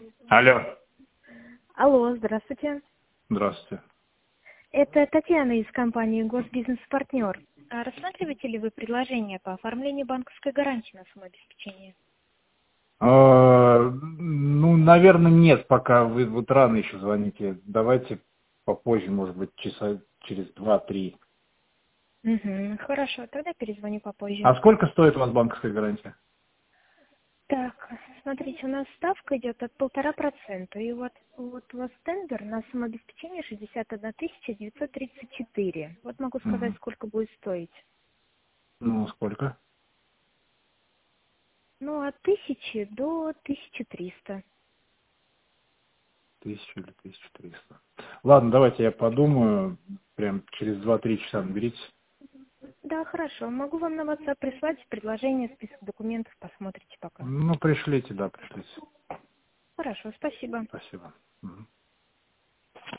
Алло. Алло, здравствуйте. Здравствуйте. Это Татьяна из компании «Госбизнес-партнер». А рассматриваете ли вы предложение по оформлению банковской гарантии на самообеспечение? Ну, наверное, нет, пока вы вот рано еще звоните. Давайте попозже, может быть, часа через 2-3. Угу, хорошо, тогда перезвоню попозже. А сколько стоит у вас банковская гарантия? Так, смотрите, у нас ставка идет от 1,5%. И вот у вас тендер на самообеспечение 61 934. Вот могу сказать, Мгм. сколько будет стоить. Ну, сколько? Ну, от 1000 до 1300. 1000 или 1300. Ладно, давайте я подумаю. Прям через 2-3 часа наберите. Да, хорошо. Могу вам на WhatsApp прислать предложение, список документов, посмотрите пока. Ну, пришлите, да, пришлите. Хорошо, спасибо. Спасибо. Мгм.